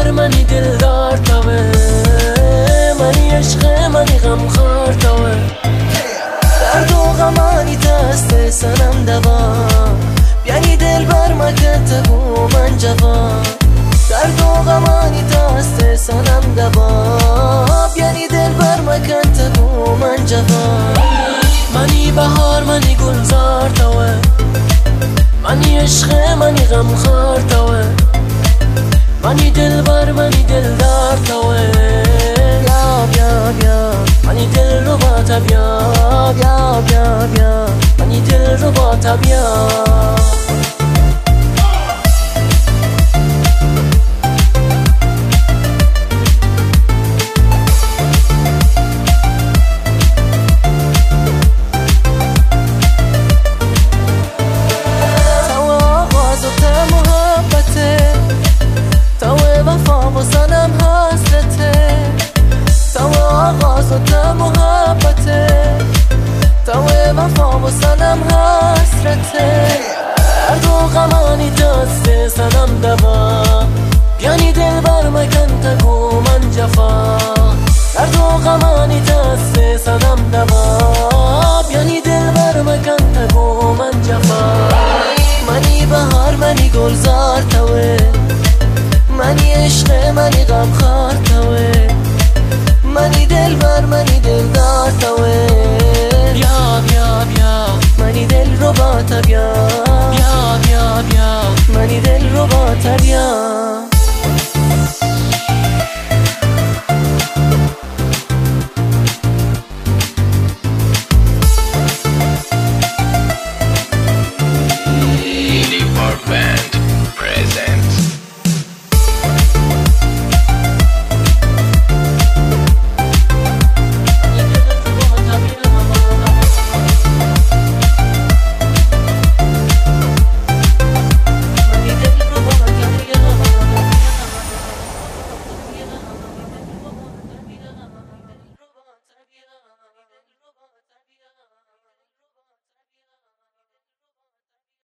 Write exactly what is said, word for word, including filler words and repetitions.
دلبر منی دلدار توه، منی عشق منی غم خار توه. درد و غمانی دست سنم دوا، بیانی دلبر مکن تگو من جوا. درد و غمانی دست سنم دوا، بیانی دلبر مکن تگو من جوا. منی بهار منی گلزار توه، منی عشق منی غم خار توه. منی دلبر منی دلدار توه، بیا بیا بیا منی دل رو با تا بیا. بیا بیا بیا منی دل رو با تا بیا. واسنم حسرته تو آغاز و تو محبته، تو وفا واسنم حسرته. درد و غمانی دست سنم دوا، بیانی دلبر مکن تگو من جفا. درد و غمانی دست سنم دوا، بیانی دلبر مکن تگو من جفا. منی بهار منی گلزار توه، منی عشق منی غم خار توه. منی دلبر منی دلدار توه، بیا بیا بیا منی دل رو با تا بیا. بیا بیا بیا منی دل رو با تا بیا.